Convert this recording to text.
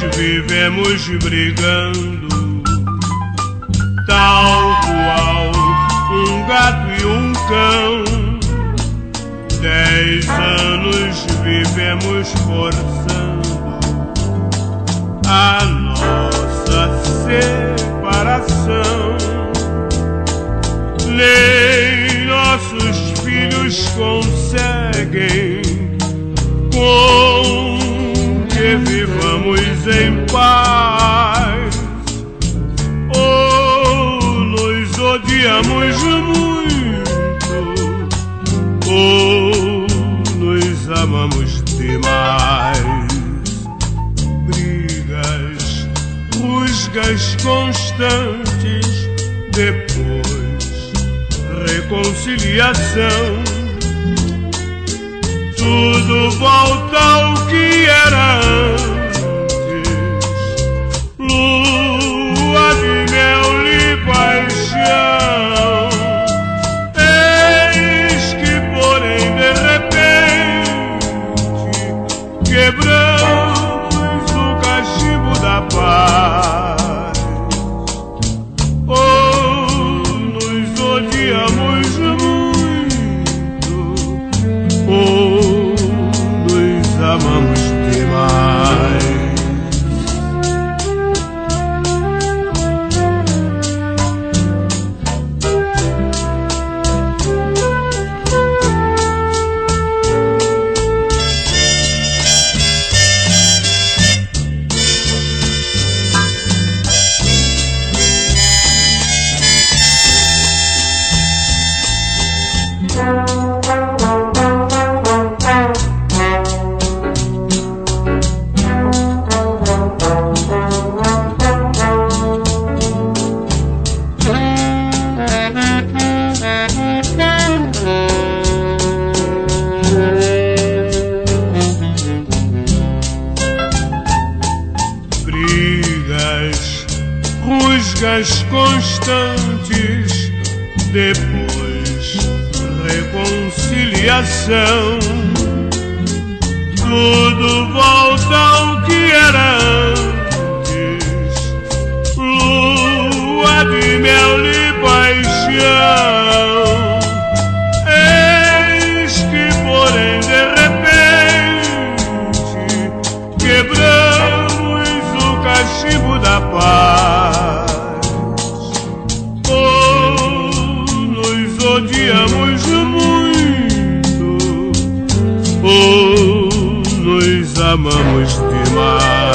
vivemos brigando, tal qual um gato e um cão. 10 anos vivemos forçando a nossa separação. Nem nossos filhos conseguem com que vivamos em paz. Ou nos odiamos muito, ou nos amamos demais. Brigas, rusgas constantes, depois reconciliação. Tudo volta ao que era antes, lua de mel e paixão. Eis que, porém, de repente, quebramos o cachimbo da paz. Ou nos odiamos muito, ou amamos demais. Rusgas constantes, depois reconciliação. Tudo volta ao que era antes, lua de mel e paixão. Eis que, porém, de repente, quebramos o cachimbo da paz. Odiamos muito, ou nos amamos demais.